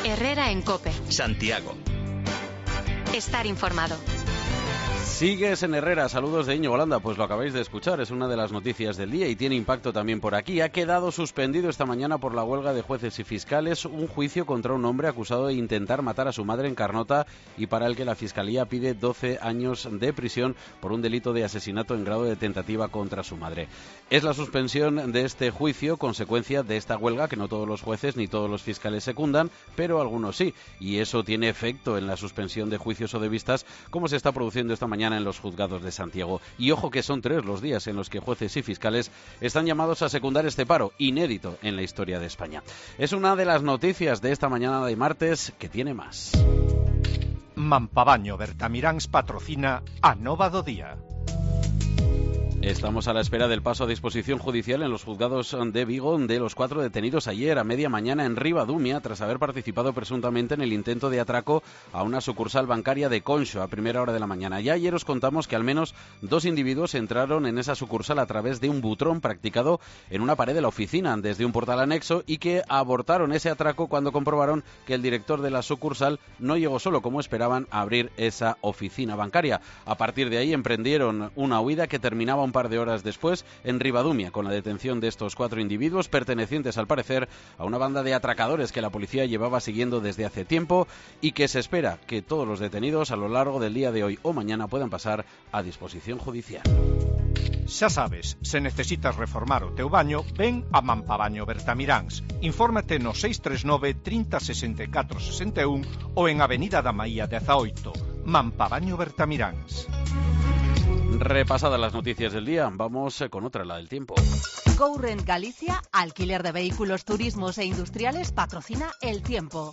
Herrera en COPE. Santiago. Estar informado. Sigues en Herrera, saludos de Íñigo Landa, pues lo acabáis de escuchar, es una de las noticias del día y tiene impacto también por aquí. Ha quedado suspendido esta mañana por la huelga de jueces y fiscales un juicio contra un hombre acusado de intentar matar a su madre en Carnota y para el que la Fiscalía pide 12 años de prisión por un delito de asesinato en grado de tentativa contra su madre. Es la suspensión de este juicio consecuencia de esta huelga que no todos los jueces ni todos los fiscales secundan, pero algunos sí, y eso tiene efecto en la suspensión de juicios o de vistas como se está produciendo esta mañana en los juzgados de Santiago. Y ojo que son 3 los días en los que jueces y fiscales están llamados a secundar este paro, inédito en la historia de España. Es una de las noticias de esta mañana de martes que tiene más. Mampabaño Bertamiráns patrocina a Nova do Día. Estamos a la espera del paso a disposición judicial en los juzgados de Vigo de los 4 detenidos ayer a media mañana en Ribadumia tras haber participado presuntamente en el intento de atraco a una sucursal bancaria de Conxo a primera hora de la mañana. Ya ayer os contamos que al menos 2 individuos entraron en esa sucursal a través de un butrón practicado en una pared de la oficina desde un portal anexo y que abortaron ese atraco cuando comprobaron que el director de la sucursal no llegó solo como esperaban a abrir esa oficina bancaria. A partir de ahí emprendieron una huida que terminaba un par de horas después en Ribadumia con la detención de estos 4 individuos pertenecientes al parecer a una banda de atracadores que la policía llevaba siguiendo desde hace tiempo y que se espera que todos los detenidos a lo largo del día de hoy o mañana puedan pasar a disposición judicial. Xa sabes, se necesitas reformar o teu baño, ven a Mampabaño Bertamiráns. Infórmate no 639 30 64 61 ou en Avenida da Maía 18. Mampabaño Bertamiráns. Repasadas las noticias del día, vamos con otra, la del tiempo. GoRent Galicia, alquiler de vehículos turismos e industriales, patrocina el tiempo.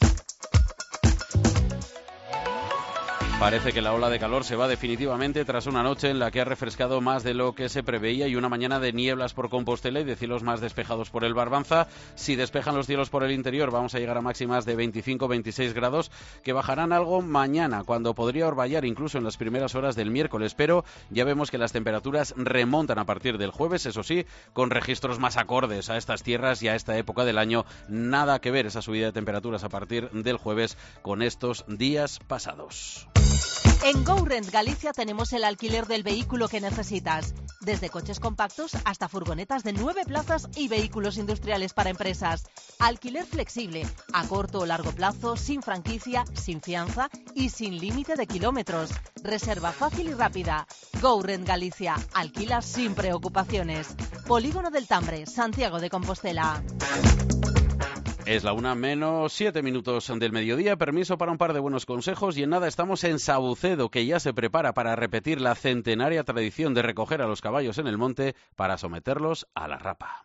Parece que la ola de calor se va definitivamente tras una noche en la que ha refrescado más de lo que se preveía y una mañana de nieblas por Compostela y de cielos más despejados por el Barbanza. Si despejan los cielos por el interior vamos a llegar a máximas de 25-26 grados que bajarán algo mañana cuando podría orvallar incluso en las primeras horas del miércoles, pero ya vemos que las temperaturas remontan a partir del jueves, eso sí, con registros más acordes a estas tierras y a esta época del año. Nada que ver esa subida de temperaturas a partir del jueves con estos días pasados. En GoRent Galicia tenemos el alquiler del vehículo que necesitas, desde coches compactos hasta furgonetas de 9 plazas y vehículos industriales para empresas. Alquiler flexible, a corto o largo plazo, sin franquicia, sin fianza y sin límite de kilómetros. Reserva fácil y rápida. GoRent Galicia, alquila sin preocupaciones. Polígono del Tambre, Santiago de Compostela. Es la 1:07 del mediodía, permiso para un par de buenos consejos y en nada estamos en Sabucedo, que ya se prepara para repetir la centenaria tradición de recoger a los caballos en el monte para someterlos a la rapa.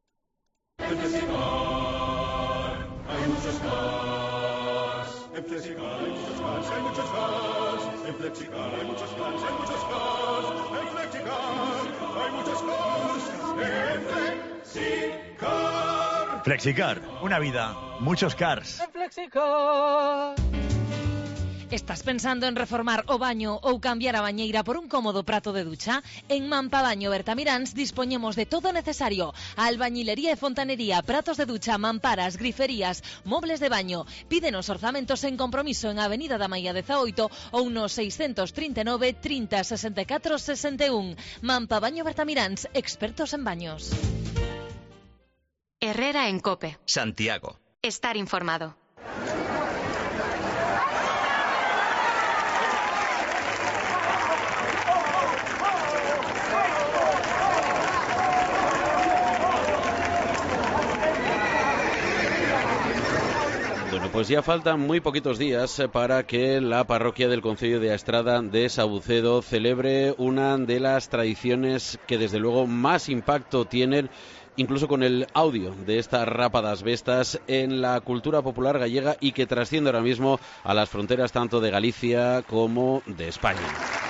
Flexicar, una vida, muchos cars. Estás pensando en reformar o baño ou cambiar a bañeira por un cómodo prato de ducha? En Mampabaño Bertamiráns dispoñemos de todo necesario: albañilería e fontanería, pratos de ducha, mamparas, griferías, mobles de baño. Pídenos orzamentos en compromiso en Avenida da Maía 18 ou no 639 30 64 61. Mampabaño Bertamiráns, expertos en baños. Herrera en COPE. Santiago. Estar informado. Bueno, pues ya faltan muy poquitos días para que la parroquia del concello de Astrada de Sabucedo celebre una de las tradiciones que desde luego más impacto tienen, incluso con el audio de estas rápadas bestas en la cultura popular gallega y que trasciende ahora mismo a las fronteras tanto de Galicia como de España.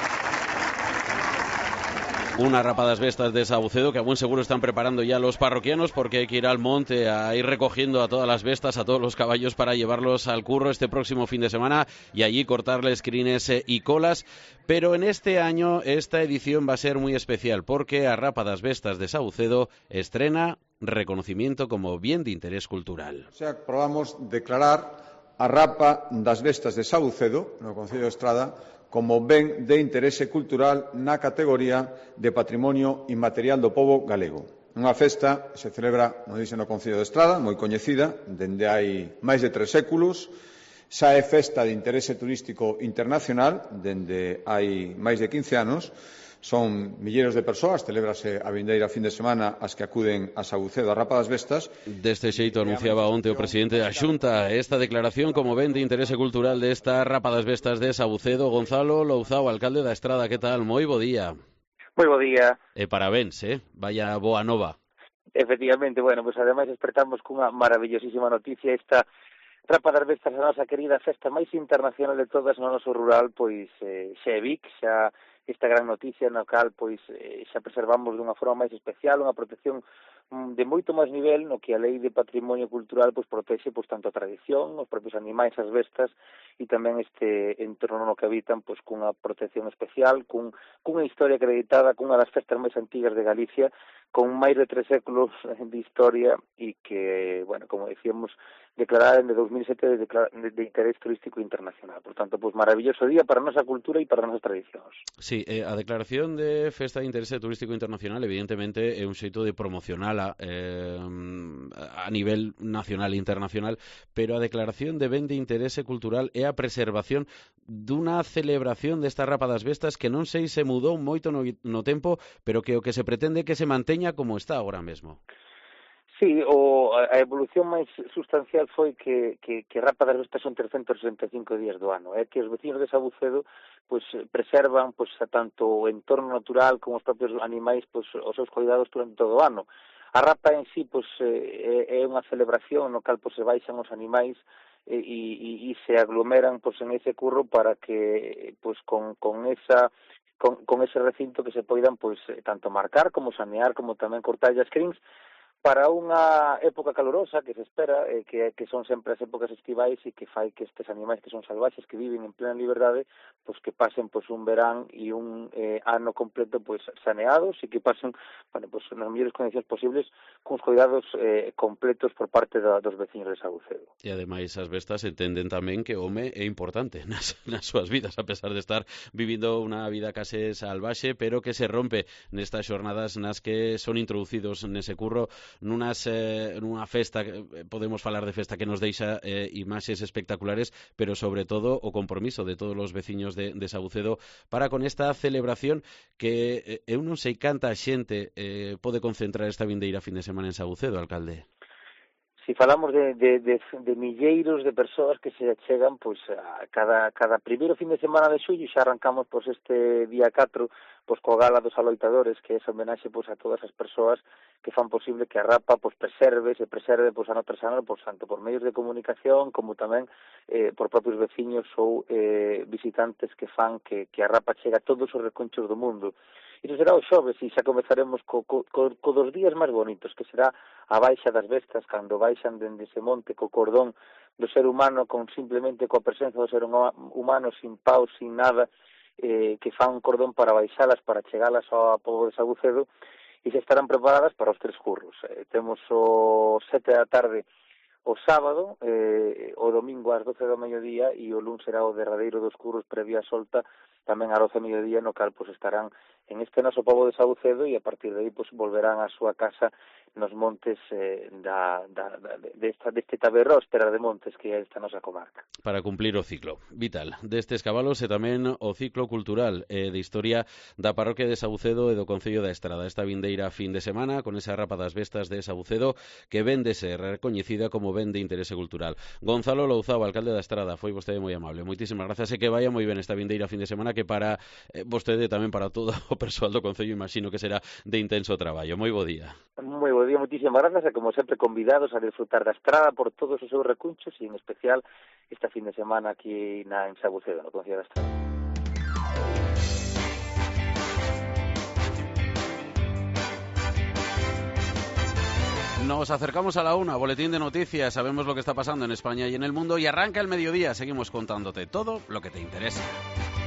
Unas rápadas bestas de Sabucedo que a buen seguro están preparando ya los parroquianos porque hay que ir al monte a ir recogiendo a todas las bestas, a todos los caballos para llevarlos al curro este próximo fin de semana y allí cortarles crines y colas. Pero en este año esta edición va a ser muy especial porque a Rápadas Bestas de Sabucedo estrena reconocimiento como bien de interés cultural. O sea, probamos declarar a Rapa das Vestas de Sabucedo, no Concello de Estrada, como ben de interese cultural na categoría de Patrimonio Inmaterial do Pobo Galego. Unha festa se celebra, non dice, no Concello de Estrada, moi coñecida, dende hai máis de 3 séculos. Xa é festa de interese turístico internacional, dende hai máis de 15 anos. Son milleiros de persoas, celébrase a vindeira fin de semana as que acuden a Sabucedo, a Rapa das Vestas. Deste xeito anunciaba onte o presidente da Xunta esta declaración como ben de interese cultural desta Rapa das Vestas de Sabucedo. Gonzalo Louzao, alcalde da Estrada, que tal? Moi bo día. Moi bo día. E parabéns, vaya boa nova. Efectivamente, bueno, pues ademais despertamos cunha maravillosísima noticia. Esta Rapa das Vestas, a nosa querida festa máis internacional de todas no noso rural, pois xa é Vic, xa esta gran noticia na cal pois xa preservamos dunha forma máis especial, unha protección de moito máis nivel no que a Lei de Patrimonio Cultural pois protexe pois tanto a tradición, os propios animais, as vestas e tamén este entorno no que habitan pois cunha protección especial, cunha historia acreditada, cunha das festas máis antigas de Galicia, con máis de 3 séculos de historia e que, bueno, como decíamos, declarada en 2007 de interés turístico internacional. Por tanto, pois maravilloso día para a nosa cultura e para as nosas tradicións. Sí, a declaración de Festa de Interese Turístico Internacional evidentemente é un xeito de promocionala a nivel nacional e internacional, pero a declaración de ben de interese cultural é a preservación dunha celebración desta Rapa das Vestas que non sei se mudou moito no tempo, pero que o que se pretende é que se manteña como está agora mesmo. Sí, a evolución máis sustancial foi que Rapa das Vestas son 365 días do ano, é que os veciños de Sabucedo pois preservan pois tanto o entorno natural como os propios animais pois os seus cuidados durante todo o ano. A Rapa en sí pois é unha celebración no cal pois se baixan os animais e se aglomeran pois en ese curro para que pois con ese recinto que se poidan pois tanto marcar como sanear como tamén cortar as crins para unha época calorosa que se espera, que son sempre as épocas estivais e que fai que estes animais que son salvaxes, que viven en plena liberdade, pois que pasen pois un verán e un ano completo pois saneados e que pasen, bueno, pois nas mellores condicións posibles cuns cuidados completos por parte dos veciños de Sabucedo. E ademais as vestas entenden tamén que o home é importante nas súas vidas, a pesar de estar vivindo unha vida case salvaxe, pero que se rompe nestas xornadas nas que son introducidos nese curro nunha festa, podemos falar de festa que nos deixa imaxes espectaculares, pero sobre todo o compromiso de todos os veciños de Sabucedo para con esta celebración que eu non sei canta xente pode concentrar esta vindeira fin de semana en Sabucedo, alcalde. Si falamos de milleiros de persoas que se achegan pois a cada primeiro fin de semana de xullo, xa arrancamos pois este día 4 pois coa gala dos aloitadores, que é esa homenaxe pois a todas as persoas que fan posible que a Rapa pois se preserve pois ano tras ano, pois tanto por medios de comunicación como tamén por propios veciños ou visitantes que fan que a Rapa chega a todos os reconchos do mundo. Iso será o xoves e xa comezaremos co dos días máis bonitos, que será a baixa das vestas, cando baixan dende ese monte co cordón do ser humano, con simplemente coa presenza do ser humano, sin paus, sin nada, que fan un cordón para baixalas, para chegalas ao pobo de Sabucedo, e se estarán preparadas para os 3 curros. Temos o 7 da tarde o sábado, o domingo ás 12 do mediodía e o luns será o derradeiro dos curros previa solta tamén ás 12 do mediodía, no cal pois estarán en este noso pobo de Sabucedo e a partir de aí pois volverán á súa casa nos montes deste Taberró, Esperar de Montes, que é esta nosa comarca. Para cumplir o ciclo vital destes cabalos e tamén o ciclo cultural de historia da parroquia de Sabucedo e do Concello da Estrada. Esta vindeira fin de semana con esa Rapa das Vestas de Sabucedo que ven de ser recoñecida como ben de interese cultural. Gonzalo Louzao, alcalde da Estrada, foi vostede moi amable. Moitísimas grazas e que vaya moi ben esta vindeira fin de semana, que para vostede tamén para todo o persoal do Concello imagino que será de intenso traballo. Moi bo día. Moi bo día, moitísimas grazas e como sempre convidados a disfrutar da Estrada por todos os seus recunchos e en especial esta fin de semana aquí en Sabucedo, no Concello da Estrada. Nos acercamos a la 1, boletín de noticias, sabemos lo que está pasando en España y en el mundo y arranca el mediodía, seguimos contándote todo lo que te interesa.